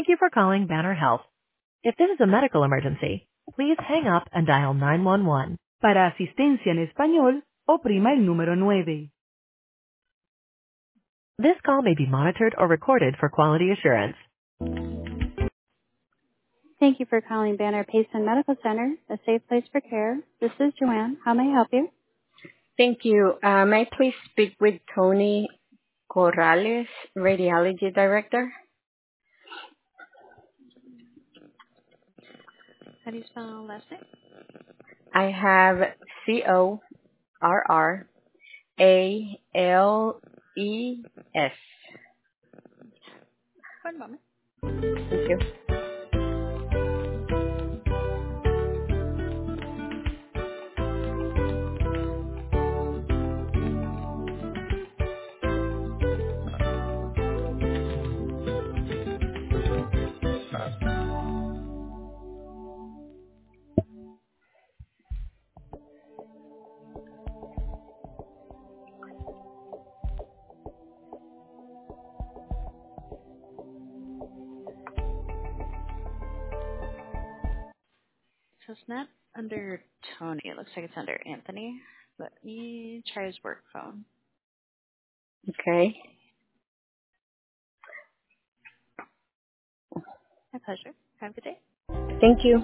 Thank you for calling Banner Health. If this is a medical emergency, please hang up and dial 911. Para asistencia en español, oprima el número 9. This call may be monitored or recorded for quality assurance. Thank you for calling Banner Payson Medical Center, a safe place for care. This is Joanne. How may I help you? Thank you. May I please speak with Tony Corrales, Radiology Director? How do you spell last name? I have Corrales. One moment. Thank you. So it's not under Tony. It looks like it's under Anthony. Let me try his work phone. Okay. My pleasure. Have a good day. Thank you.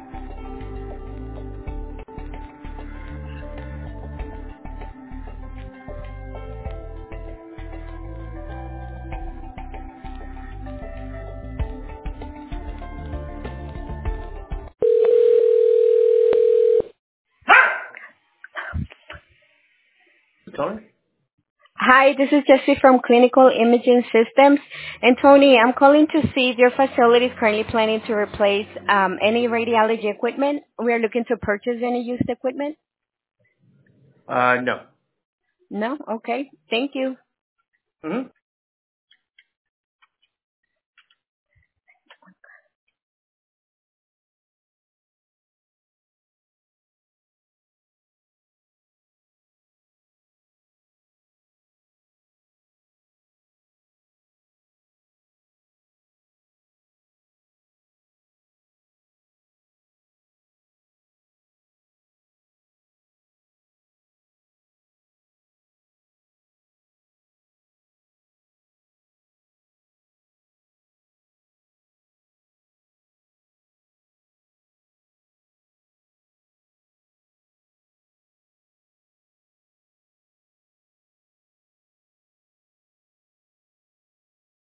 Tony? Hi, this is Jessie from Clinical Imaging Systems. And Tony, I'm calling to see if your facility is currently planning to replace any radiology equipment. We are looking to purchase any used equipment. No. No? Okay. Thank you. Mm-hmm.